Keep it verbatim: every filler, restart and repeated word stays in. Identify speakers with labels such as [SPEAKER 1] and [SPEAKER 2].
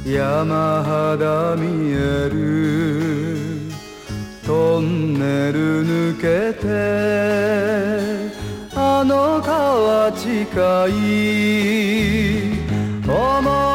[SPEAKER 1] 山肌見えるトンネル抜けてあの川近い思